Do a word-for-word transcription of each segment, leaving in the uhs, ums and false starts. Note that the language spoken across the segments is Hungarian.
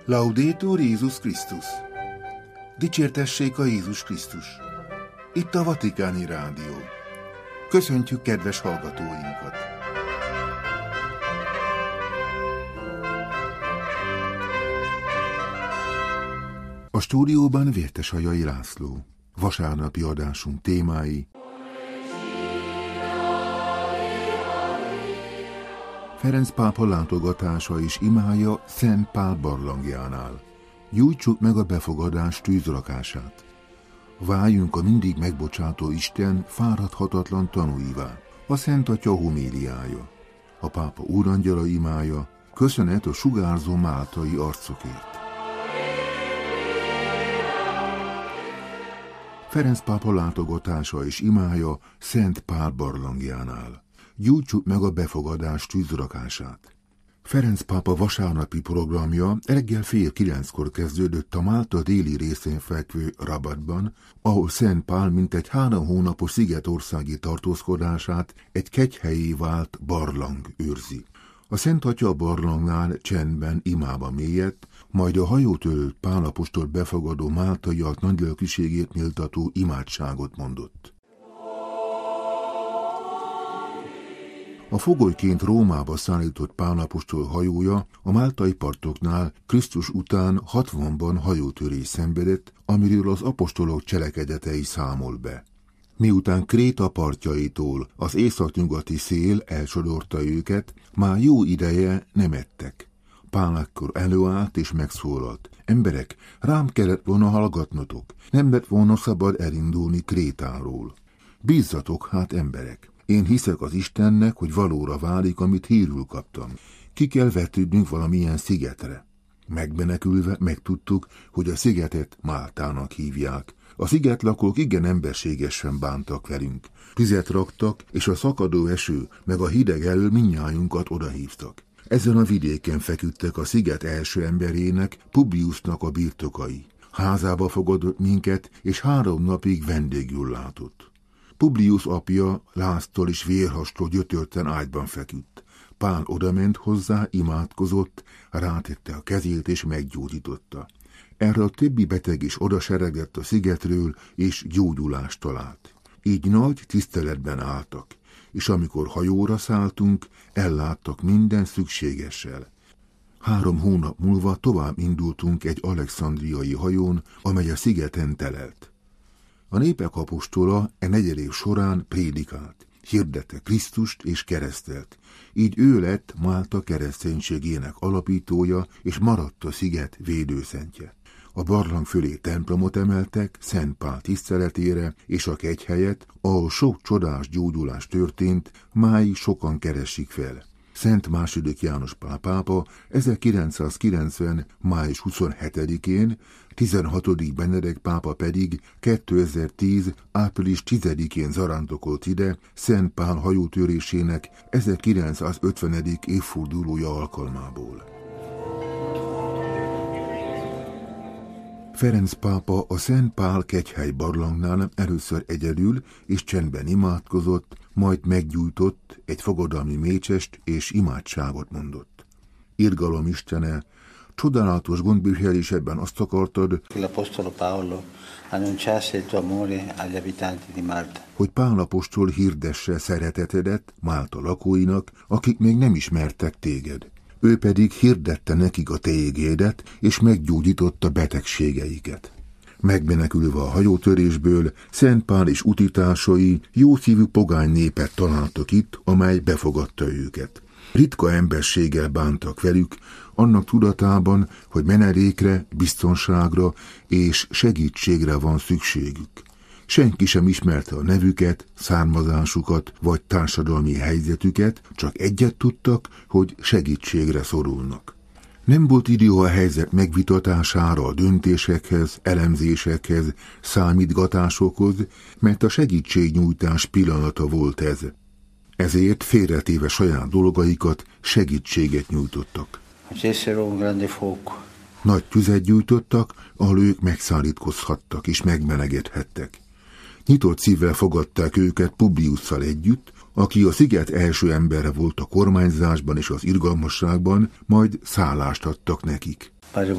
Laudetur Jézus Krisztus! Dicsértessék a Jézus Krisztus! Itt a Vatikáni Rádió. Köszöntjük kedves hallgatóinkat! A stúdióban Vértesajai László. Vasárnapi adásunk témái: Ferenc pápa látogatása és imája Szent Pál barlangjánál. Gyújtsuk meg a befogadás tűzrakását. Váljunk a mindig megbocsátó Isten fáradhatatlan tanúivá. A Szent Atya homéliája, a pápa úrangyala imája, köszönet a sugárzó máltai arcokért. Ferenc pápa látogatása és imája Szent Pál barlangjánál. Gyújtsuk meg a befogadás tűzrakását. Ferenc pápa vasárnapi programja reggel fél kilenckor kezdődött a Málta déli részén fekvő Rabatban, ahol Szent Pál mintegy három hónapos szigetországi tartózkodását egy kegyhelyé vált barlang őrzi. A Szent Atya a barlangnál csendben imába mélyedt, majd a hajótől Pál apostol befogadó máltaiak nagylelkűségét méltató imádságot mondott. A fogolyként Rómába szállított Pál apostol hajója a máltai partoknál Krisztus után hatvanban hajótörés szenvedett, amiről az apostolok cselekedetei számol be. Miután Kréta partjaitól az északnyugati szél elsodorta őket, már jó ideje nem ettek. Pál akkor előállt és megszólalt: emberek, rám kellett volna hallgatnotok, nem lett volna szabad elindulni Krétáról. Bízzatok hát, emberek! Én hiszek az Istennek, hogy valóra válik, amit hírül kaptam. Ki kell vetődnünk valamilyen szigetre. Megmenekülve megtudtuk, hogy a szigetet Máltának hívják. A szigetlakók igen emberségesen bántak velünk. Tüzet raktak, és a szakadó eső meg a hideg elől mindnyájunkat odahívtak. Ezen a vidéken feküdtek a sziget első emberének, Publiusnak a birtokai. Házába fogadott minket, és három napig vendégül látott. Publius apja láztól és vérhastól gyötörten ágyban feküdt. Pál odament hozzá, imádkozott, rátette a kezét és meggyógyította. Erre a többi beteg is odaseregett a szigetről, és gyógyulást talált. Így nagy tiszteletben álltak, és amikor hajóra szálltunk, elláttak minden szükségessel. Három hónap múlva tovább indultunk egy alexandriai hajón, amely a szigeten telelt. A népek apostola e negyed év során prédikált, hirdette Krisztust és keresztelt. Így ő lett Málta kereszténységének alapítója, és maradt a sziget védőszentje. A barlang fölé templomot emeltek Szent Pál tiszteletére, és a kegyhelyet, ahol sok csodás gyógyulás történt, máig sokan keresik fel. Szent második János Pál pápa ezerkilencszázkilencven. május huszonhetedikén, tizenhatodik Benedek pápa pedig kétezer-tíz. április tizedikén zarándokolt ide Szent Pál hajótörésének ezerkilencszázötvenedik évfordulója alkalmából. Ferenc pápa a Szent Pál kegyhely barlangnál először egyedül és csendben imádkozott, majd meggyújtott, egy fogadalmi mécsest és imádságot mondott. Irgalom Istene, csodálatos gondviselésedben azt akartad, hogy Pál apostol hirdesse szeretetedet Málta lakóinak, akik még nem ismertek téged. Ő pedig hirdette nekik a te igédet, és meggyógyította betegségeiket. Megmenekülve a hajótörésből, Szent Pál és utitársai jószívű pogány népet találtak itt, amely befogadta őket. Ritka emberséggel bántak velük, annak tudatában, hogy menedékre, biztonságra és segítségre van szükségük. Senki sem ismerte a nevüket, származásukat vagy társadalmi helyzetüket, csak egyet tudtak, hogy segítségre szorulnak. Nem volt idő a helyzet megvitatására, a döntésekhez, elemzésekhez, számítgatásokhoz, mert a segítségnyújtás pillanata volt ez. Ezért félretéve saját dolgaikat, segítséget nyújtottak. Nagy tüzet gyújtottak, ahol ők megszállítkozhattak és megmelegedhettek. Nyitott szívvel fogadták őket Publiusszal együtt, aki a sziget első embere volt a kormányzásban és az irgalmasságban, majd szállást adtak nekik.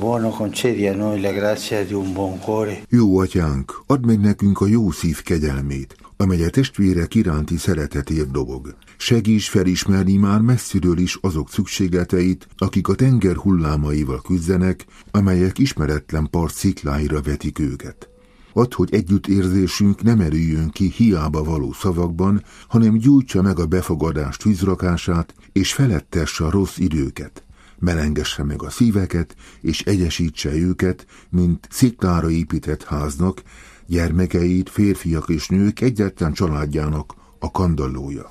Jó atyánk, add meg nekünk a jó szív kegyelmét, amely a testvérek iránti szeretetért dobog. Segíts felismerni már messziről is azok szükségleteit, akik a tenger hullámaival küzdenek, amelyek ismeretlen part szikláira vetik őket. Add, hogy együttérzésünk nem erüljön ki hiába való szavakban, hanem gyújtsa meg a befogadás tűzrakását, és felettesse a rossz időket. Melengesse meg a szíveket, és egyesítse őket, mint sziklára épített háznak, gyermekeit, férfiak és nők egyetlen családjának a kandallója.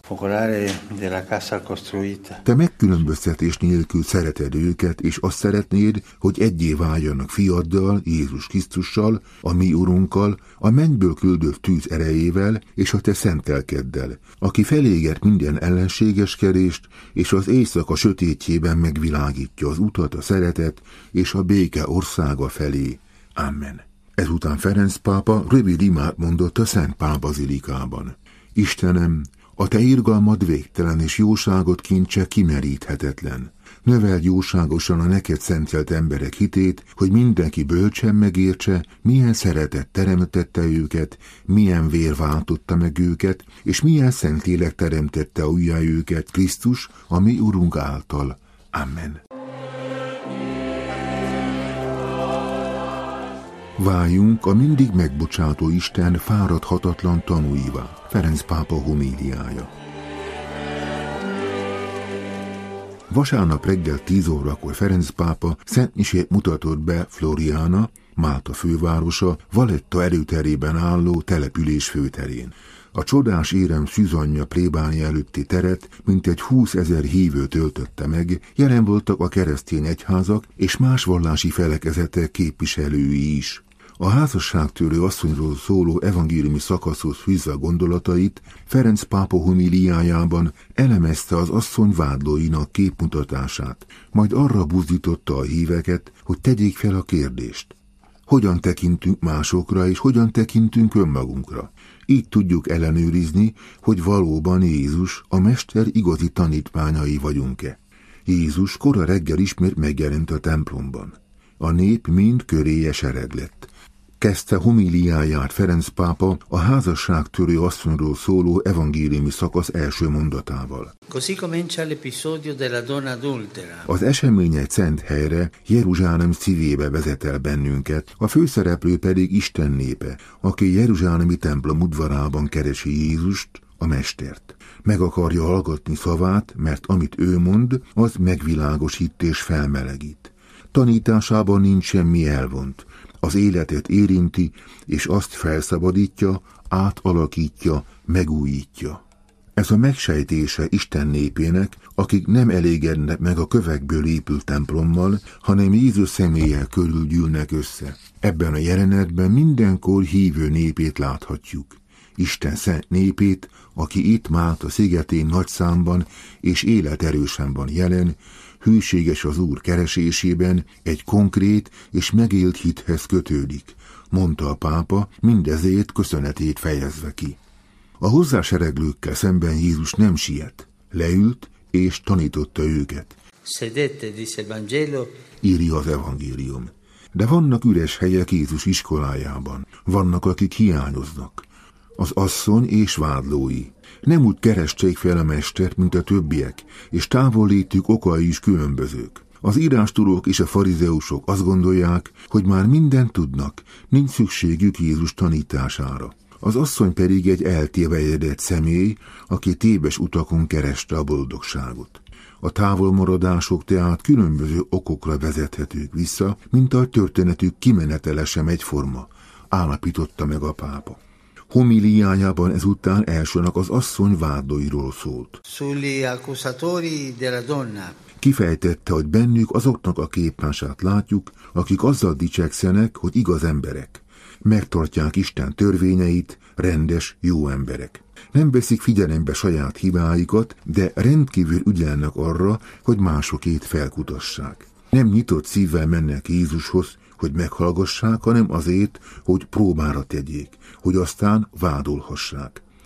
Te megkülönböztetés nélkül szereted őket, és azt szeretnéd, hogy egyé váljanak fiaddal, Jézus Krisztussal, a mi Urunkkal, a mennyből küldött tűz erejével, és a te szentelkeddel, aki felégett minden ellenségeskedést, és az éjszaka sötétjében megvilágítja az utat a szeretet és a béke országa felé. Amen. Ezután Ferenc pápa rövid imát mondott a Szent Pál bazilikában. Istenem, a te irgalmad végtelen és jóságot kincse kimeríthetetlen. Növeld jóságosan a neked szentelt emberek hitét, hogy mindenki bölcsen megértse, milyen szeretet teremtette őket, milyen vér váltotta meg őket, és milyen Szentlélek teremtette újjá őket Krisztus, a mi Urunk által. Amen. Váljunk a mindig megbocsátó Isten fáradhatatlan tanúivá. Ferenc pápa homíliája. Vasárnap reggel tíz órakor Ferenc pápa szentmisét mutatott be Floriana, Málta fővárosa, Valletta erőterében álló település főterén. A csodás érem Szűzanyja plébánia előtti teret mintegy húszezer hívő töltötte meg, jelen voltak a keresztény egyházak és más vallási felekezetek képviselői is. A házasságtörő asszonyról szóló evangéliumi szakaszhoz fűzve gondolatait Ferenc pápa homíliájában elemezte az asszony vádlóinak képmutatását, majd arra buzdította a híveket, hogy tegyék fel a kérdést. Hogyan tekintünk másokra és hogyan tekintünk önmagunkra? Így tudjuk ellenőrizni, hogy valóban Jézus, a Mester igazi tanítványai vagyunk-e. Jézus kora reggel ismét megjelent a templomban. A nép mind köréje sereg lett. Kezdte homíliáját Ferenc pápa a házasságtörő asszonyról szóló evangéliumi szakasz első mondatával. Az esemény egy szent helyre, Jeruzsálem szívébe vezet el bennünket, a főszereplő pedig Isten népe, aki jeruzsálemi templom udvarában keresi Jézust, a Mestert. Meg akarja hallgatni szavát, mert amit ő mond, az megvilágosít és felmelegít. Tanításában nincs semmi elvont. Az életet érinti, és azt felszabadítja, átalakítja, megújítja. Ez a megsejtése Isten népének, akik nem elégednek meg a kövekből épült templommal, hanem Jézus személlyel körül gyűlnek össze. Ebben a jelenetben mindenkor hívő népét láthatjuk. Isten szent népét, aki itt Málta szigetén nagy számban és életerősen van jelen, hűséges az Úr keresésében, egy konkrét és megélt hithez kötődik, mondta a pápa, mindezért köszönetét fejezve ki. A hozzásereglőkkel szemben Jézus nem siet, leült és tanította őket. Sedette, dice il Vangelo, írja az evangélium. De vannak üres helyek Jézus iskolájában, vannak, akik hiányoznak. Az asszony és vádlói. Nem úgy keresték fel a Mestert, mint a többiek, és távollétük okai is különbözők. Az írástudók és a farizeusok azt gondolják, hogy már mindent tudnak, nincs szükségük Jézus tanítására. Az asszony pedig egy eltévejedett személy, aki téves utakon kereste a boldogságot. A távolmaradások tehát különböző okokra vezethetők vissza, mint a történetük kimenetele sem egyforma, állapította meg a pápa. Homíliájában ezután elsőnek az asszony vádlóiról szólt. Kifejtette, hogy bennük azoknak a képmását látjuk, akik azzal dicsekszenek, hogy igaz emberek. Megtartják Isten törvényeit, rendes, jó emberek. Nem veszik figyelembe saját hibáikat, de rendkívül ügyelnek arra, hogy másokét felkutassák. Nem nyitott szívvel mennek Jézushoz, hogy meghallgassák, hanem azért, hogy próbára tegyék, hogy aztán vádolhassák.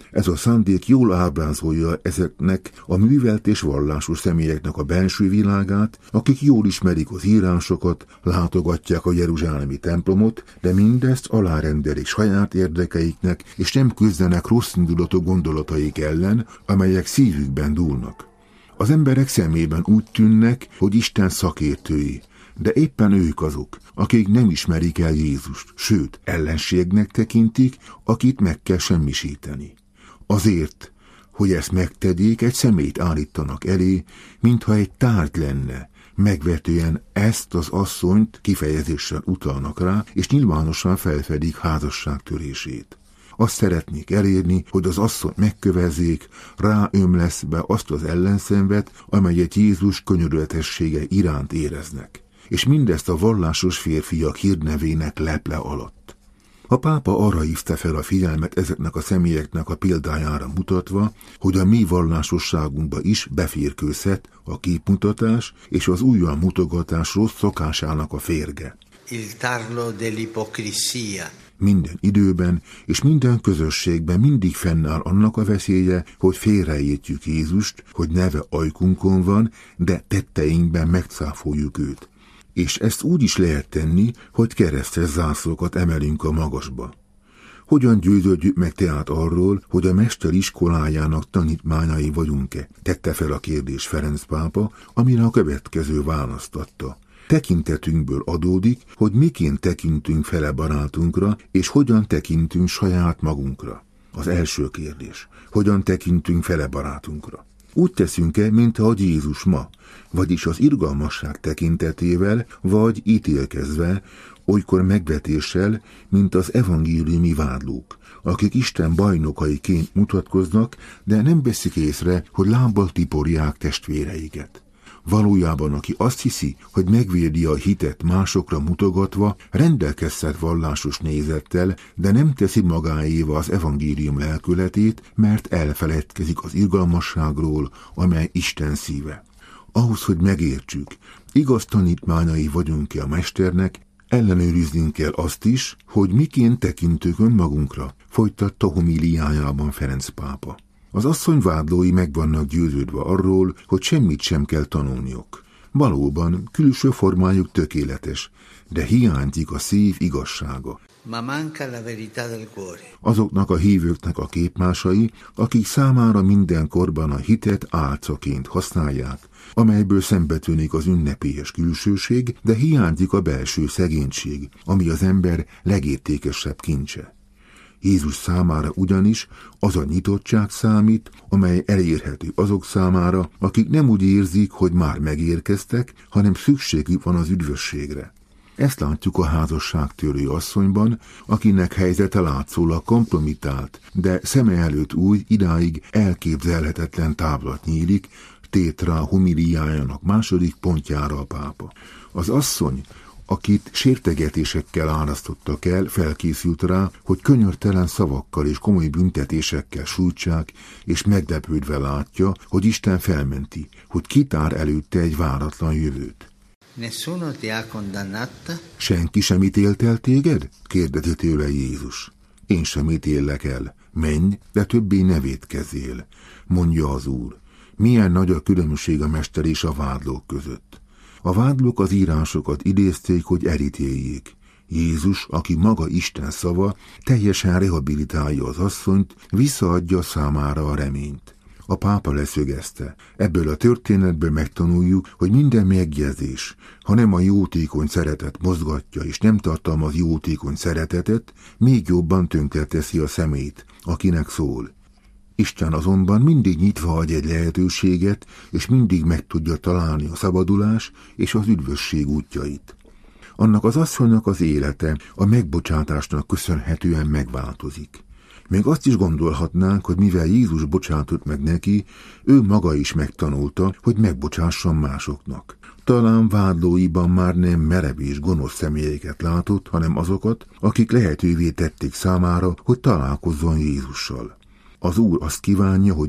Ez a szándék jól ábrázolja ezeknek a művelt és vallásos személyeknek a belső világát, akik jól ismerik az írásokat, látogatják a jeruzsálemi templomot, de mindezt alárendelik saját érdekeiknek, és nem küzdenek rosszindulatú gondolataik ellen, amelyek szívükben dúlnak. Az emberek szemében úgy tűnnek, hogy Isten szakértői, de éppen ők azok, akik nem ismerik el Jézust, sőt, ellenségnek tekintik, akit meg kell semmisíteni. Azért, hogy ezt megtegyék, egy személyt állítanak elé, mintha egy tárgy lenne, megvetően ezt az asszonyt kifejezéssel utalnak rá, és nyilvánosan felfedik házasság törését. Azt szeretnék elérni, hogy az asszonyt megkövezzék, ráömleszve azt az ellenszenvet, amelyet Jézus könyörületessége iránt éreznek. És mindezt a vallásos férfiak hírnevének leple alatt. A pápa arra hívta fel a figyelmet ezeknek a személyeknek a példájára mutatva, hogy a mi vallásosságunkba is beférkőzhet a képmutatás és az újjal mutogatás rossz szokásának a férge. Il tarlo dell'ipocrisia. Minden időben és minden közösségben mindig fennáll annak a veszélye, hogy félreértjük Jézust, hogy neve ajkunkon van, de tetteinkben megcáfoljuk őt. És ezt úgy is lehet tenni, hogy keresztes zászlókat emelünk a magasba. Hogyan győződjük meg tehát arról, hogy a mester iskolájának tanítmányai vagyunk-e? Tette fel a kérdés Ferenc pápa, amire a következő választ adta. Tekintetünkből adódik, hogy miként tekintünk fele barátunkra, és hogyan tekintünk saját magunkra. Az első kérdés. Hogyan tekintünk fele barátunkra? Úgy teszünk-e, mint ahogy Jézus ma, vagyis az irgalmasság tekintetével, vagy ítélkezve, olykor megvetéssel, mint az evangéliumi vádlók, akik Isten bajnokaiként mutatkoznak, de nem veszik észre, hogy lábbal tiporják testvéreiket. Valójában, aki azt hiszi, hogy megvédi a hitet másokra mutogatva, rendelkezhet vallásos nézettel, de nem teszi magáéva az evangélium lelkületét, mert elfeledkezik az irgalmasságról, amely Isten szíve. Ahhoz, hogy megértsük, igaz tanítmányai vagyunk-e a mesternek, ellenőriznünk kell azt is, hogy miként tekintünk önmagunkra, folytatta homíliájában Ferenc pápa. Az asszony vádlói meg vannak győződve arról, hogy semmit sem kell tanulniuk. Valóban, külső formájuk tökéletes, de hiányzik a szív igazsága. Ma manca la verità del cuore. Azoknak a hívőknek a képmásai, akik számára mindenkorban a hitet álcaként használják, amelyből szembetűnik az ünnepélyes külsőség, de hiányzik a belső szegénység, ami az ember legértékesebb kincse. Jézus számára ugyanis az a nyitottság számít, amely elérhető azok számára, akik nem úgy érzik, hogy már megérkeztek, hanem szükségük van az üdvösségre. Ezt látjuk a házasságtörő asszonyban, akinek helyzete látszólag kompromittált, de szeme előtt úgy idáig elképzelhetetlen távlat nyílik, tért rá homiliájának második pontjára a pápa. Az asszony, akit sértegetésekkel árasztottak el, felkészült rá, hogy könyörtelen szavakkal és komoly büntetésekkel sújtsák, és meglepődve látja, hogy Isten felmenti, hogy kitár előtte egy váratlan jövőt. Nessuno ti ha condannata? Senki sem ítélt el téged? Kérdezi tőle Jézus. Én sem ítélek el. Menj, de többé ne vétkezzél, mondja az Úr. Milyen nagy a különbség a mester és a vádlók között. A vádlók az írásokat idézték, hogy elítéljék. Jézus, aki maga Isten szava, teljesen rehabilitálja az asszonyt, visszaadja számára a reményt. A pápa leszögezte. Ebből a történetből megtanuljuk, hogy minden megjegyzés, ha nem a jótékony szeretet mozgatja és nem tartalmaz jótékony szeretetet, még jobban tönkreteszi a szemét, akinek szól. Isten azonban mindig nyitva hagy egy lehetőséget, és mindig meg tudja találni a szabadulás és az üdvösség útjait. Annak az asszonynak az élete a megbocsátásnak köszönhetően megváltozik. Még azt is gondolhatnánk, hogy mivel Jézus bocsátott meg neki, ő maga is megtanulta, hogy megbocsásson másoknak. Talán vádlóiban már nem merev és gonosz személyeket látott, hanem azokat, akik lehetővé tették számára, hogy találkozzon Jézussal. Az Úr azt kívánja, hogy mi,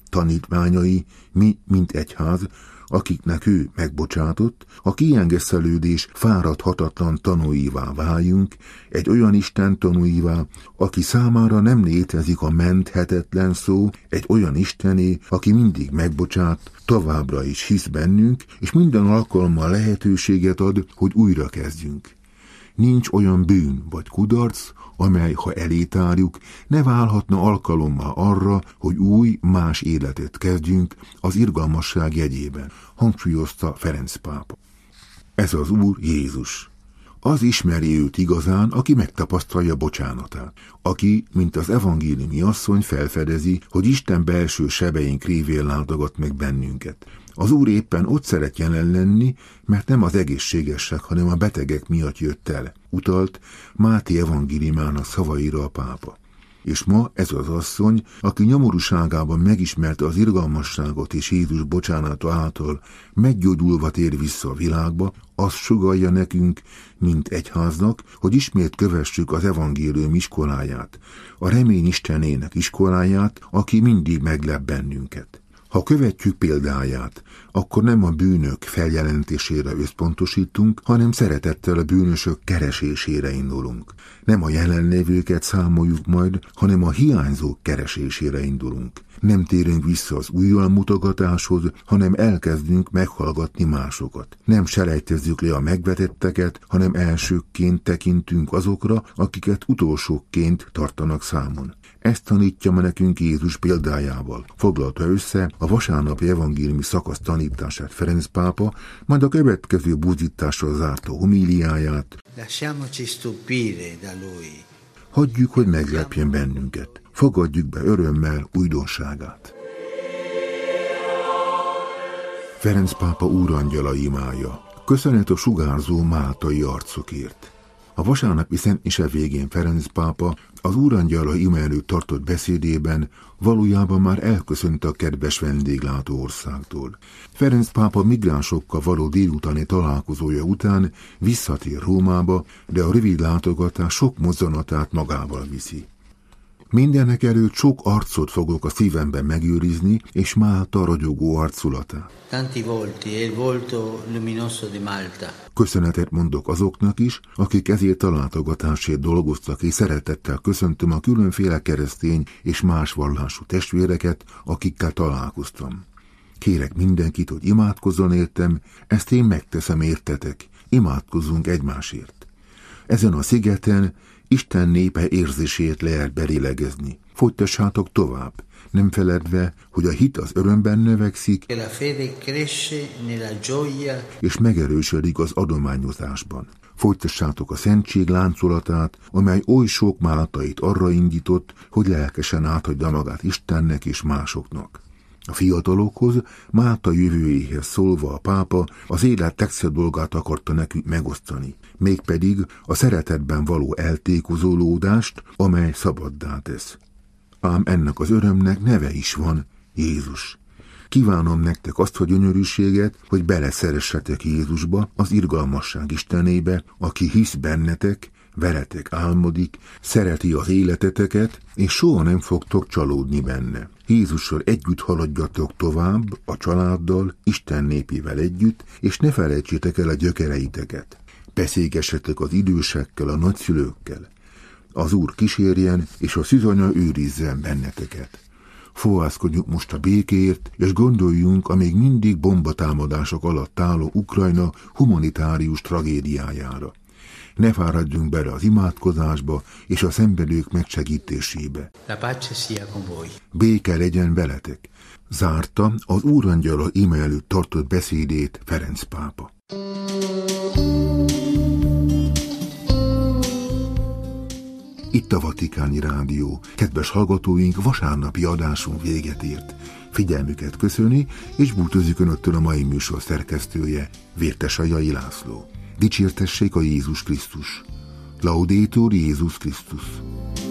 tanítványai, mi, mint egyház, akiknek ő megbocsátott, a kiengeszelődés fáradhatatlan tanúivá váljunk, egy olyan Isten tanúivá, aki számára nem létezik a menthetetlen szó, egy olyan Istené, aki mindig megbocsát, továbbra is hisz bennünk, és minden alkalommal lehetőséget ad, hogy újra kezdjünk. Nincs olyan bűn vagy kudarc, amely, ha elétárjuk, ne válhatna alkalommá arra, hogy új, más életet kezdjünk az irgalmasság jegyében, hangsúlyozta Ferenc pápa. Ez az Úr Jézus. Az ismeri őt igazán, aki megtapasztalja bocsánatát, aki, mint az evangéliumi asszony felfedezi, hogy Isten belső sebeink révén látogat meg bennünket. Az Úr éppen ott szeret jelen lenni, mert nem az egészségesek, hanem a betegek miatt jött el, utalt Máté evangéliumának szavaira a pápa. És ma ez az asszony, aki nyomorúságában megismerte az irgalmasságot és Jézus bocsánata által meggyógyulva tér vissza a világba, azt sugallja nekünk, mint egyháznak, hogy ismét kövessük az evangélium iskoláját, a remény Istenének iskoláját, aki mindig meglep bennünket. Ha követjük példáját, akkor nem a bűnök feljelentésére összpontosítunk, hanem szeretettel a bűnösök keresésére indulunk. Nem a jelenlévőket számoljuk majd, hanem a hiányzók keresésére indulunk. Nem térünk vissza az ujjal-mutogatáshoz, hanem elkezdünk meghallgatni másokat. Nem selejtezzük le a megvetetteket, hanem elsőkként tekintünk azokra, akiket utolsókként tartanak számon. Ezt tanítja ma nekünk Jézus példájával. Foglalta össze a vasárnapi evangéliumi szakasz tanítását Ferenc pápa, majd a következő buzdítással zárta homíliáját. Hagyjuk, hogy meglepjen bennünket. Fogadjuk be örömmel újdonságát. Ferenc pápa úrangyala imája. Köszönet a sugárzó máltai arcokért. A vasárnapi szentmise végén Ferenc pápa az úrangyala ima előtt tartott beszédében valójában már elköszönt a kedves vendéglátó országtól. Ferenc pápa migránsokkal való délutáni találkozója után visszatér Rómába, de a rövid látogatás sok mozzanatát magával viszi. Mindenek előtt sok arcot fogok a szívemben megőrizni, és Málta ragyogó arculatát. Tanti volti e il volto luminoso di Malta. Köszönetet mondok azoknak is, akik ezért a látogatásért dolgoztak, és szeretettel köszöntöm a különféle keresztény és más vallású testvéreket, akikkel találkoztam. Kérek mindenkit, hogy imádkozzon értem, ezt én megteszem értetek. Imádkozzunk egymásért. Ezen a szigeten Isten népe érzését lehet belélegezni. Folytassátok tovább, nem feledve, hogy a hit az örömben növekszik, és megerősödik az adományozásban. Folytassátok a szentség láncolatát, amely oly sok máltait arra indított, hogy lelkesen áthagyja magát Istennek és másoknak. A fiatalokhoz, Málta jövőjéhez szólva a pápa az élet legszebb dolgát akarta nekünk megosztani, mégpedig a szeretetben való eltékozolódást, amely szabaddá tesz. Ám ennek az örömnek neve is van, Jézus. Kívánom nektek azt a gyönyörűséget, hogy beleszeressetek Jézusba, az irgalmasság Istenébe, aki hisz bennetek, veletek álmodik, szereti az életeteket, és soha nem fogtok csalódni benne. Jézussal együtt haladjatok tovább, a családdal, Isten népével együtt, és ne felejtsétek el a gyökereiteket. Beszélgessetek az idősekkel, a nagyszülőkkel. Az Úr kísérjen, és a szűzanya őrizzen benneteket. Fohászkodjunk most a békéért, és gondoljunk a még mindig bombatámadások alatt álló Ukrajna humanitárius tragédiájára. Ne fáradjunk bele az imádkozásba és a szenvedők megsegítésébe. La pace sia con voi. Béke legyen veletek. Zárta az úrangyala ime előtt tartott beszédét Ferenc pápa. Itt a Vatikáni Rádió. Kedves hallgatóink, vasárnapi adásunk véget ért. Figyelmüket köszöni, és búcsúzik önöktől a mai műsor szerkesztője, Vértesajai László. Dicsértessék a Jézus Krisztus. Laudetur Jézus Krisztus.